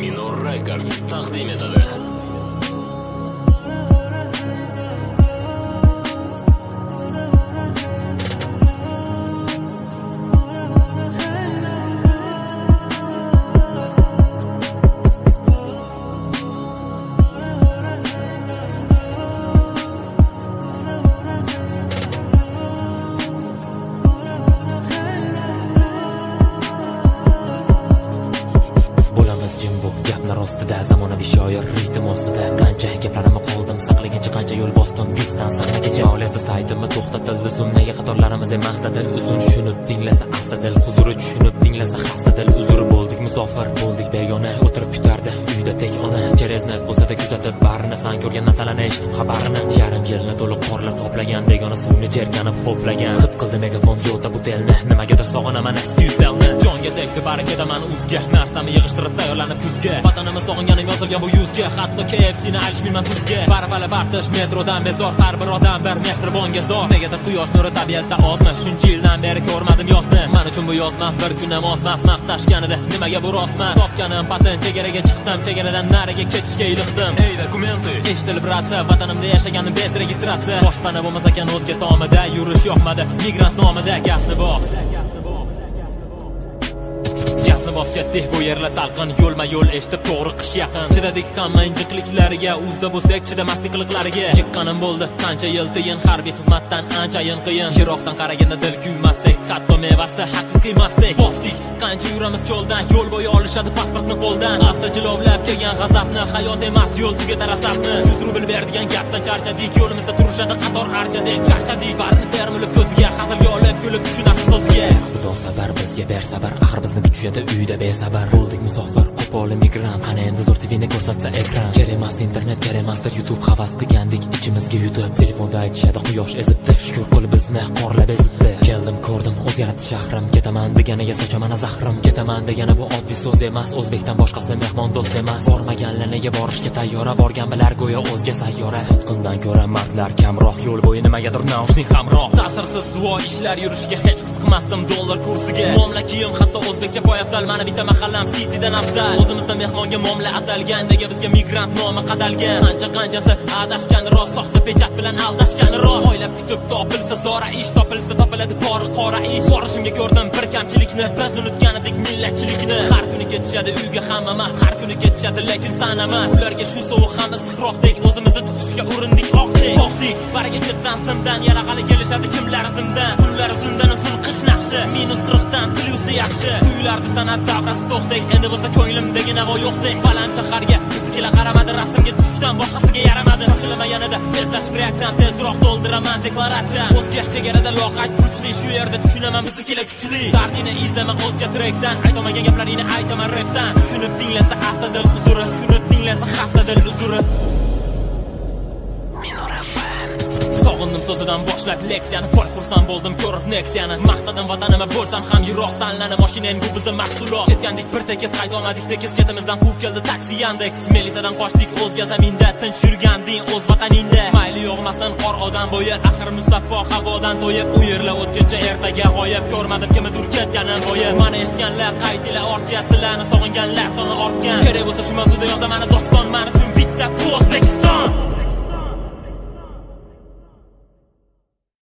Minor Records taqdim etadi. Jimbo gaplar ostida zamonaviy shoir ritm ostida qancha gaplarimni qoldim saqlagancha qancha yo'l bosdim distans saqlagacha oladi saytimni to'xtatildi zoomdagi qatorlarimiz maqsadil uzun tushunib tinglasa asta dil huzuri tushunib tinglasa xasta dil uzuri bo'ldik musofir bo'ldik begona o'tirib kutardi uyda tek ona cherezni bo'lsa-da kuzatib barini san ko'rgan narsalarni eshitib xabarini yarim yilni to'liq qorlar qoplagan begona suvni jerkanib xo'plagan hid qildi megafon yo'lda bu telni nimagadir sog'inaman excuse'ni jonga tegdi barakaman uzga narsani yig'ishtirib tayyorlanib kuzga vatanimiz sog'inganim yozilgan bu yuzga hatto KFC'ni alishmayman tuzga barabala bartish metrodan bezor har bir odam bir mehribonga zor negadir quyosh nuri tabiatda ozmi shuncha yildan beri ko'rmadim yozni men uchun bu yozmas bir kun ham ozmas maqtashganida nimaga bu rostmas topganim patent chegaraga chiqdim chegaradan nariga ketishga iliqdim ey dokumenti eshitilib ratsa vatanimda yashaganim bez registratsiya boshpana bo'lmas ekan o'zga tomida yurish yoqmadi migrant nomida gapni bos bos ketdik bu yerlar salqin yo'lma yo'l eshitib to'g'ri qish yaqin chidadik hamma injiqliklariga uzda bo'lsak chidamaslik qiliqlariga yiqqanim bo'ldi qancha yil tiyin harbiy xizmatdan anchayin qiyin yiroqdan qaraganda dil kuymasdik hatto mevasi haqiqiy emasdik bosdik qancha yuramiz cho'ldan yo'l bo'yi olishadi pasportni qo'ldan asta jilovlab kelgan g'azabni hayot emas yo'l tugatar asabni 100 rubl berdigan gapdan charchadik yo'limizda turishadi qator archadek charchadik barini termilib ko'ziga hazilga olib kulib tushunasiz o'ziga xudo sabar bizga ber sabr axir bizni kuchuyadi uyda besabr bo'ldik musofir qo'pol migrant qani endi zo'r TVni ko'rsatsa ekran kerak emas internet kerak emasdir YouTube havas qilgandik ichimizga yutib telefonda aytishadi quyosh ezibdi shukur qil bizni qorlab ezibdi keldim ko'rdim o'zgardi shahrim ketaman deganiga sochaman zahrim ketaman degani bu oddiy so'z emas o'zbekdan boshqasi mehmon do'st emas bormaganlarga borishga tayyora borgan bilar go'yo o'zga sayyora tutqundan ko'ra mardlar kamroq yo'l bo'yi nimagadir naushnik hamroh ta'sirsiz duo ishlar yurishiga hech qiziqmasdim dollar kursiga mamlakiyim hatto o'zbekcha poyafzal mana bitta mahallam Citydan afzal o'zimizda mehmonga muomala atalgan nega bizga migrant nomi qadalgan qanchasi adashgan rost soxta pechat bilan aldashgan rost oylab kutib topilsa zora ish topilsa topiladi qora ish borishimga ko'rdim bir kamchilikni biz unutgan edik millatchilikni har kuni ketishadi uyga hamma emas har kuni ketishadi lekin sanamas ularga shu sovuq ham issiqroqdek o'zimizni tutishga urindik oqdik baraga chetdan simdan yarag'ali kelishadi kimlar zimdan kunlar zundan usul qish naqshi -40 dan plyusi yaxshi uylardi san'at davrasi to'xtayk endi bo'lsa ko'nglimdagi navo yo'qdek baland shaharga bizga qaramadi rasmga tushishdan boshqasiga yaramadi shoshilma yanada tezlashib reaksiyam tezroq to'ldiraman deklaratsiya o'zga chegarada loqayd kuchli shu yerda tushunaman biznikilar kuchli dardini izlama o'zga trekdan aytolmagan gaplaringni aytaman rapdan tushunib tinglasa asta dil huzuri tushunib tinglasa xasta dil uzuri sog'indim so'zidan boshlab leksiyani voy xursand bo'ldim ko'rib Nexia'ni maqtadim vatanimga bo'lsam ham yiroq sanlani mashinang bu bizning mahsulot ketgandik bir tekis qaytolmadik tekis ketimizdan quvib keldi taksi Yandex Melisadan qochdik o'zga zaminda tinch yurganding o'z vataningda mayli yo'g'masin qor odam bo'yi axir musaffo havodan to'yib u yerlar o'tguncha ertaga g'oyib ko'rmadim kimnidir ketganin bo'yi mana eshitganlar qaytdilar ortga sizlarni sog'inganlar soni ortgan kerak bo'lsa shu mavzuda yozaman do'st